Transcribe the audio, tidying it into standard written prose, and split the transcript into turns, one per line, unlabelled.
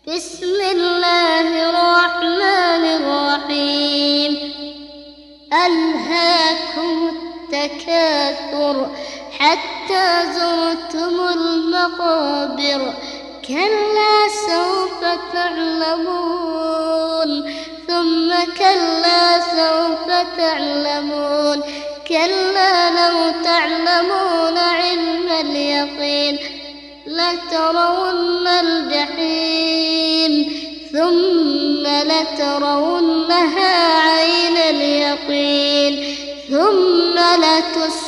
بسم الله الرحمن الرحيم. ألهاكم التكاثر حتى زرتم المقابر، كلا سوف تعلمون ثم كلا سوف تعلمون، كلا لو تعلمون علم اليقين لترون الجحيم ثم لترونها عين اليقين ثم لتسألن